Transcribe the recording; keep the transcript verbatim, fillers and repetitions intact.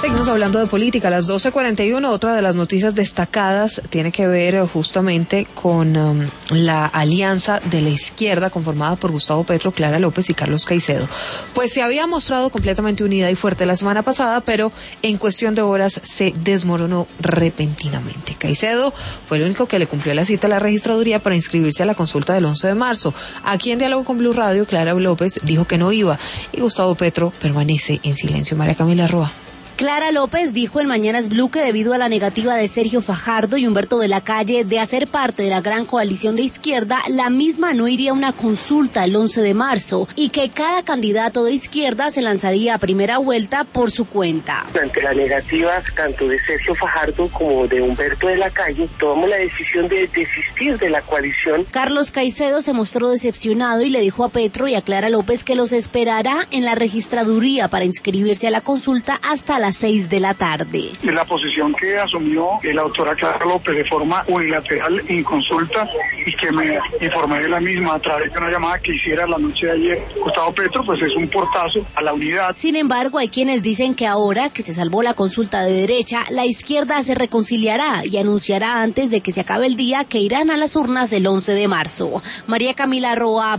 Seguimos hablando de política. A las doce cuarenta y uno, otra de las noticias destacadas tiene que ver justamente con um, la alianza de la izquierda conformada por Gustavo Petro, Clara López y Carlos Caicedo. Pues se había mostrado completamente unida y fuerte la semana pasada, pero en cuestión de horas se desmoronó repentinamente. Caicedo fue el único que le cumplió la cita a la registraduría para inscribirse a la consulta del once de marzo. Aquí en Diálogo con Blue Radio, Clara López dijo que no iba y Gustavo Petro permanece en silencio. María Camila Roa. Clara López dijo en Mañanas Blue que debido a la negativa de Sergio Fajardo y Humberto de la Calle de hacer parte de la gran coalición de izquierda, la misma no iría a una consulta el once de marzo y que cada candidato de izquierda se lanzaría a primera vuelta por su cuenta. Ante la negativa tanto de Sergio Fajardo como de Humberto de la Calle, tomamos la decisión de desistir de la coalición. Carlos Caicedo se mostró decepcionado y le dijo a Petro y a Clara López que los esperará en la registraduría para inscribirse a la consulta hasta las seis de la tarde. La posición que asumió la doctora Clara López de forma unilateral en consulta y que me informé de la misma a través de una llamada que hiciera la noche de ayer Gustavo Petro, pues es un portazo a la unidad. Sin embargo, hay quienes dicen que ahora que se salvó la consulta de derecha, la izquierda se reconciliará y anunciará antes de que se acabe el día que irán a las urnas el once de marzo. María Camila Roa,